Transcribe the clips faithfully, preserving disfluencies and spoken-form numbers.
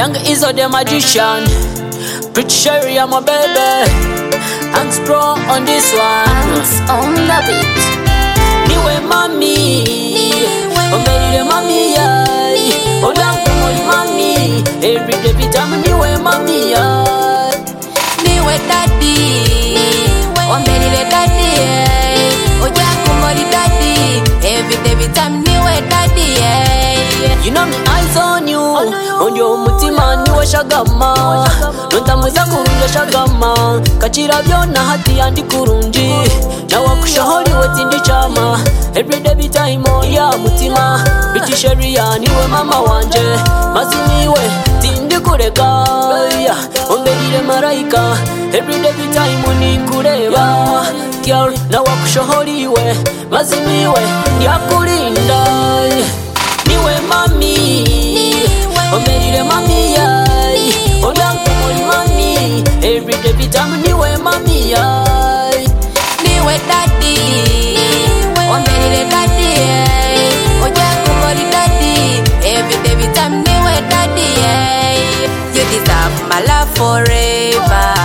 Young Izzo the magician, Pretty Sherry, I'm a baby. Hanks Pro on this one. Hanks on the beat. Niwe mami, ombelile mami ya. Odangu moli mami, every day vitamin niwe mami ya. Niwe daddy, ombelile daddy. Odangu moli daddy, every day vitamin niwe daddy. You know me eyes on you, on your mutima niwe shagama. Nontamuza kurunja shagama, kachira vyona hati andi kurunji. Na wakushahori wetindi chama, everyday bitime on ya mutima. Pretty Sherry niwe mama wanje, mazimiwe tindi kureka. Ombelile maraika, everyday bitime ni kureba. Girl, na wakushahori we, mazimiwe yakulinda. Niwe mami, ombelile mami ya. Odangu moli mami, everyday vitamin niwe mami ya. Niwe daddy, ombelile daddy. Odangu moli daddy, everyday vitamin niwe daddy. You deserve my love forever.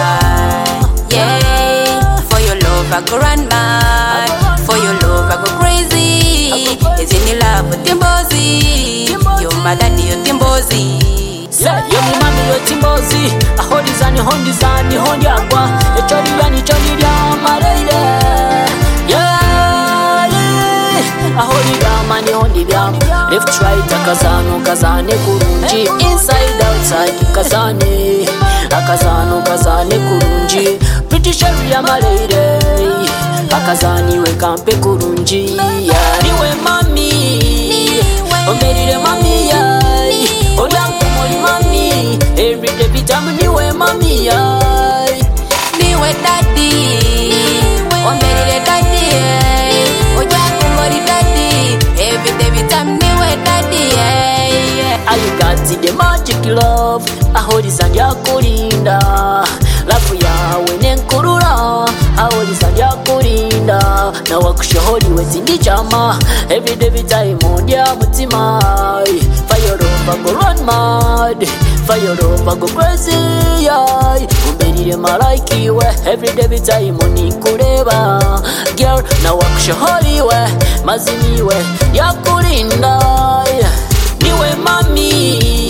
Yeah, for your love I go run mad, for your love I go crazy. Is in your love with Timbozi, you're my daddy, you're Timbozi. Say, yo mi mami yo Timbozi, ahodi zani hondi zani hondi agwa. Echori yani chori ya mareide. Yeah, yeah. Ahodi ya mani hondi ya. Left right akazano kazane kurunji. Inside outside kazane, akazano kazane kurunji. Pretty Sherry ya mareide, akazani we kampe kurunji. Yeah, niwe mami, ombelile mami ya. Odangu moli mami, everyday vitamin niwe mami ya. Niwe daddy, ombelile daddy. Odangu moli daddy, everyday vitamin niwe daddy. I got the magic love, ahodi sanja kulinda. Lafu yawe nenkurura, ahodi sanja kulinda. Na wakushahori wetindi chama, everyday vitamin mondia mutima. Fire over go run mad, fire over go crazy. Umbelile malaiki we, everyday vitamin ni kureba. Girl, na wakushahori we, mazimi we, yakulinda. Niwe mami,